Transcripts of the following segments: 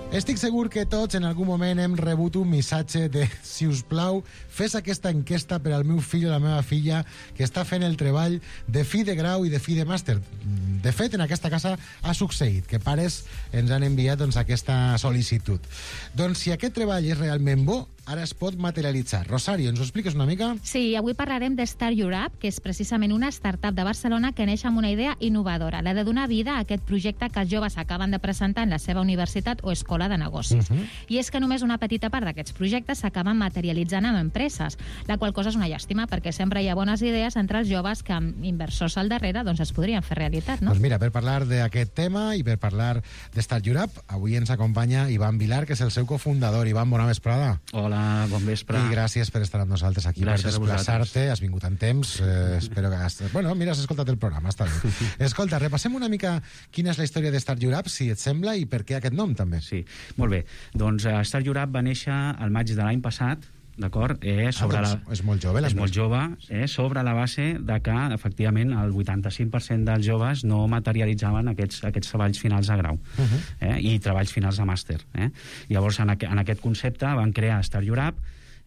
Estic segur que tots en algun moment hem rebut un missatge de si us plau, fes aquesta enquesta per al meu fill o la meva filla que està fent el treball de fi de grau i de fi de màster. De fet, en aquesta casa ha succeït que pares ens han enviat aquesta sol·licitud. Doncs si aquest treball és realment bo, ara es pot materialitzar. Rosario, ens ho expliques una mica? Sí, avui parlarem de Start Your App, que és precisament una startup de Barcelona que neix amb una idea innovadora, la de donar vida a aquest projecte que els joves acaben de presentar en la seva universitat o escola de negocis. I és que només una petita part d'aquests projectes s'acaben materialitzant en empreses, la qual cosa és una llàstima, perquè sempre hi ha bones idees entre els joves que amb inversors al darrere doncs es podrien fer realitat, no? Doncs mira, per parlar d'aquest tema i per parlar de Start Your App, avui ens acompanya Ivan Vilar, que és el seu cofundador. Ivan, bona vesprada. Hola, bon vespre. I gràcies per estar amb nosaltres aquí, gràcies per desplaçar-te. Has vingut en temps. Espero que has... Bueno, mira, has escoltat el programa, està bé. Escolta, repassem una mica quina és la història de Start Your App, si et sembla, i per què aquest nom, també. Sí, molt bé. Doncs Start Your App va néixer al maig de l'any passat, d'acord? És molt jove. És molt jove, sobre la base de que, efectivament, el 85% dels joves no materialitzaven aquests treballs finals de grau i treballs finals de màster. Llavors, en aquest concepte van crear Start Your App,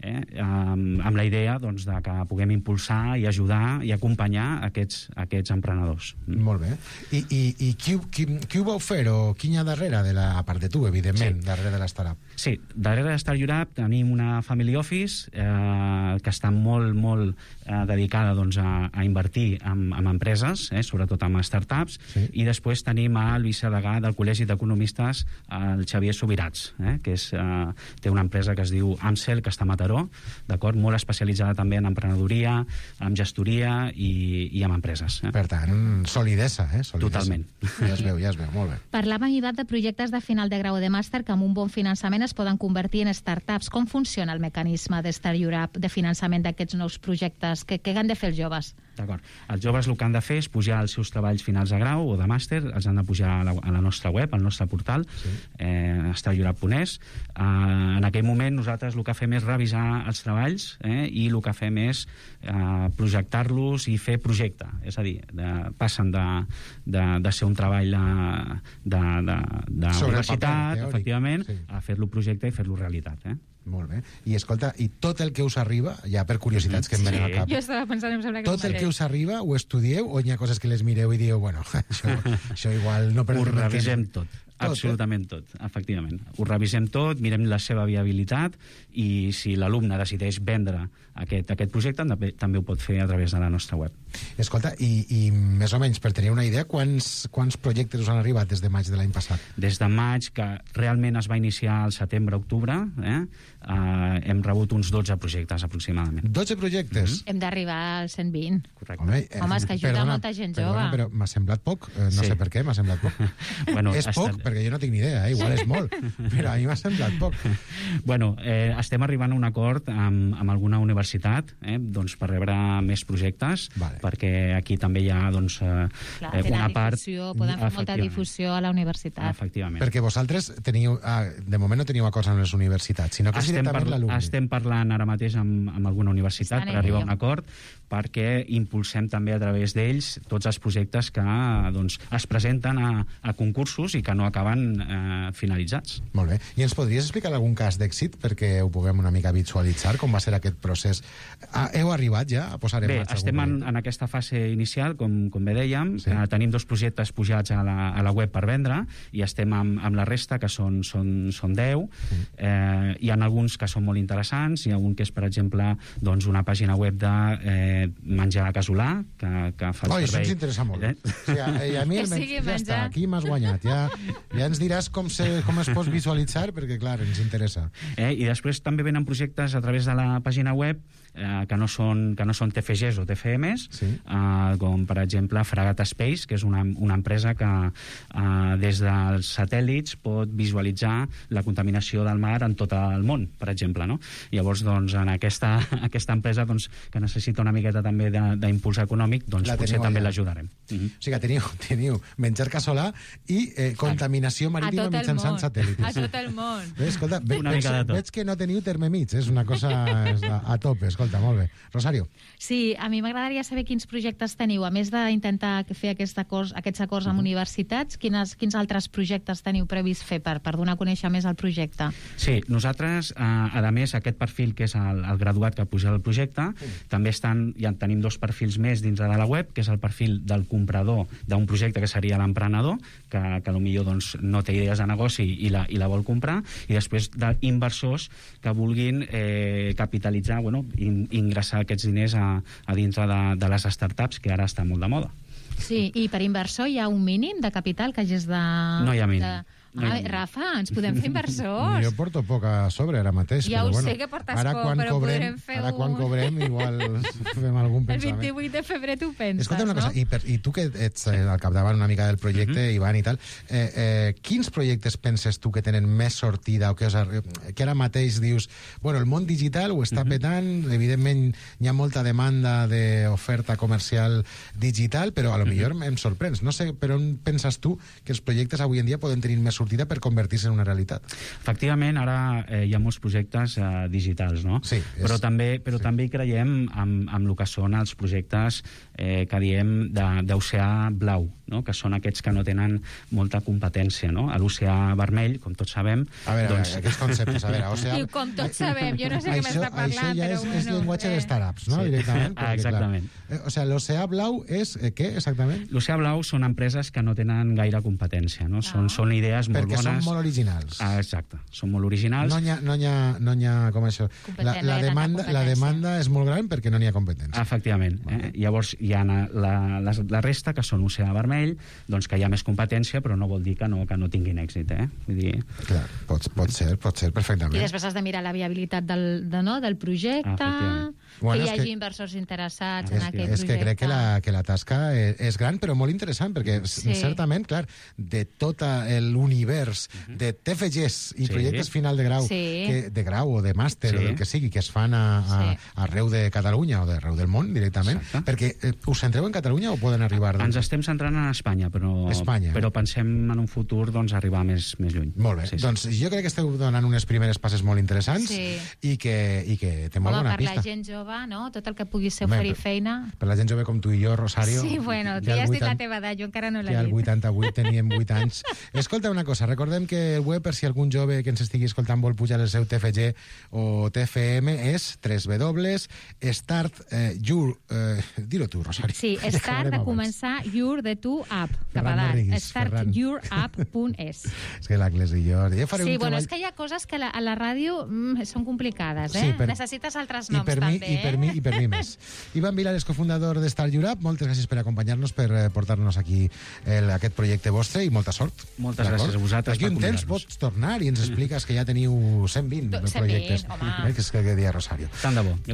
amb la idea doncs, de que puguem impulsar i ajudar i acompanyar aquests emprenedors. Molt bé. I qui ho vau fer, o qui hi ha darrere, a part de tu, evidentment, darrere de la startup? Sí, darrere de Start Your App tenim una family office que està molt dedicada doncs, a invertir en empreses, sobretot en startups, i després tenim el vicedegà del Col·legi d'Economistes, el Xavier Subirats, que té una empresa que es diu Amsel, que està a Mataró, d'acord, molt especialitzada també en emprenedoria, en gestoria i en empreses. Per tant, solidesa, Totalment. Ja es veu, molt bé. Parlàvem, Ivan, de projectes de final de grau de màster que amb un bon finançament es poden convertir en startups. Com funciona el mecanisme de Start Your App, de finançament d'aquests nous projectes? Què han de fer els joves? D'acord. Els joves el que han de fer és pujar els seus treballs finals de grau o de màster, els han de pujar a la nostra web, al nostre portal, startyourup.es. En aquell moment nosaltres el que fem és revisar els treballs i el que fem és projectar-los i fer projecte. És a dir, passen de ser un treball d'universitat, efectivament, a fer-lo projecte i fer-lo realitat. Molt bé. I escolta, i tot el que us arriba, ja per curiositats que em venen al cap, jo estava pensant, em sembla que tot el que us arriba ho estudieu o hi ha coses que les mireu i dieu, bueno, això igual no... Ho revisem tot. Absolutament tot, efectivament. Ho revisem tot, mirem la seva viabilitat i si l'alumne decideix vendre aquest projecte també ho pot fer a través de la nostra web. Escolta, i més o menys per tenir una idea, quants projectes us han arribat des de maig de l'any passat? Des de maig, que realment es va iniciar al setembre-octubre, hem rebut uns 12 projectes aproximadament. 12 projectes? Hem d'arribar als 120. Correcte. Home, és que ajuda molta gent jove. Però m'ha semblat poc, no sé per què m'ha semblat poc. És poc, perquè jo no tinc ni idea, igual és molt, però a mi m'ha semblat poc. Bueno, estem arribant a un acord amb alguna universitat doncs, per rebre més projectes, perquè aquí també hi ha doncs, una part... Podem fer molta difusió a la universitat. Efectivament. Perquè vosaltres teniu, de moment no teniu acords amb les universitats, sinó que és directament l'alumne. Estem parlant ara mateix amb alguna universitat per arribar a un acord, perquè impulsem també a través d'ells tots els projectes que doncs, es presenten a concursos i que no acaben finalitzats. Molt bé. I ens podries explicar algun cas d'èxit perquè ho puguem una mica visualitzar, com va ser aquest procés? Heu arribat ja a posar en marxa? Bé, estem en aquesta fase inicial, com bé dèiem. Tenim 2 projectes pujats a la web per vendre i estem amb la resta, que són 10. Hi ha alguns que són molt interessants. Hi ha un que és, per exemple, doncs, una pàgina web de menjar casolà, que fa el servei... Això ens interessa molt. I a mi ja està, aquí m'has guanyat. Ja ens diràs com es pot visualitzar, perquè, clar, ens interessa. I després també venen projectes a través de la pàgina web que no són TFGs o TFMs, com, per exemple, Fragata Space, que és una empresa que des dels satèl·lits pot visualitzar la contaminació del mar en tot el món, per exemple. Llavors, doncs, en aquesta empresa que necessita una miqueta també d'impuls econòmic, doncs potser també l'ajudarem. O sigui que teniu menjar casolà i contaminació il·luminació marítima mitjançant satèl·lits. A tot el món. Escolta, Una mica de tot. veig que no teniu terme mig, és una cosa a tope, escolta, molt bé. Rosario. Sí, a mi m'agradaria saber quins projectes teniu. A més d'intentar fer aquests acords amb universitats, quins altres projectes teniu previst fer per donar a conèixer més el projecte? Sí, nosaltres, a més, aquest perfil que és el graduat que puja al projecte, també ja tenim 2 perfils més dins de la web, que és el perfil del comprador d'un projecte que seria l'emprenedor, que potser doncs, no té idees de negoci i la vol comprar, i després d'inversors que vulguin capitalitzar, ingressar aquests diners a dintre de les startups, que ara està molt de moda. Sí, i per inversor hi ha un mínim de capital que hagis de... No hi ha mínim. Rafa, ens podem fer inversors? Jo porto poc a sobre ara mateix. Ja però ho bueno, sé que portes ara poc, però podrem fer Ara quan cobrem igual fem algun pensament. El 28 de febrer tu penses, Escolta una cosa, no? I tu que ets al capdavant una mica del projecte, Ivan i tal, quins projectes penses tu que tenen més sortida o que ara mateix dius, bueno, el món digital ho està petant, evidentment hi ha molta demanda d'oferta comercial digital, però a lo millor em sorprens. No sé per on penses tu que els projectes avui en dia poden tenir més sortida per convertir-se en una realitat. Efectivament, ara hi ha molts projectes digitals, no? Sí. Però també hi creiem amb el que són els projectes que diem d'oceà blau, no? Que són aquests que no tenen molta competència, no? A l'oceà vermell, com tots sabem... A veure, aquests conceptes, a veure, oceà... I com tots sabem, jo no sé què m'està parlant, això ja però bueno... és llenguatge de startups, no? Sí. Directament. Perquè, exactament. O sigui, l'oceà blau és què, exactament? L'oceà blau són empreses que no tenen gaire competència, no? Són idees molt bones. Perquè són molt originals. Exacte, són molt originals. No hi ha com això... La demanda és molt gran perquè no n'hi ha competència. Efectivament. Llavors hi ha la resta, que són oceà vermell, doncs que hi ha més competència, però no vol dir que no tinguin èxit, Vull dir... Clar, pot ser perfectament. I després has de mirar la viabilitat del projecte, que hi hagi inversors interessats en aquest projecte. És que crec que la tasca és gran, però molt interessant, perquè certament, clar, de tot l'univers de TFGs i projectes final de grau o de màster o del que sigui, que es fan arreu de Catalunya o d'arreu del món directament, perquè us centreu en Catalunya o poden arribar... Ens estem centrant en Espanya, però pensem en un futur arribar més lluny. Molt bé, doncs jo crec que esteu donant unes primeres passes molt interessants i que té molt bona pista. Per la gent jove, no? Tot el que pugui ser oferir feina... Per la gent jove com tu i jo, Rosario... Sí, bueno, tu ja has dit la teva edat, jo encara no l'he dit. Que al 88 teníem 8 anys. Escolta una cosa, recordem que el web, per si algun jove que ens estigui escoltant vol pujar el seu TFG o TFM, és www.start your... Dilo tu, Rosario. Sí, start de començar your de tu app, cap a dalt. startyourup.es. És que l'anglès i jo... Sí, bueno, és que hi ha coses que a la ràdio són complicades, necessites altres noms, també. I per mi més. Ivan Vilares, cofundador de Start Your App, moltes gràcies per acompanyar-nos, per portar-nos aquí aquest projecte vostre i molta sort. Moltes gràcies a vosaltres per convidar-nos. Aquí un temps pots tornar i ens expliques que ja teniu 120 projectes. 120, home. Que és que dia Rosario. Tant de bo.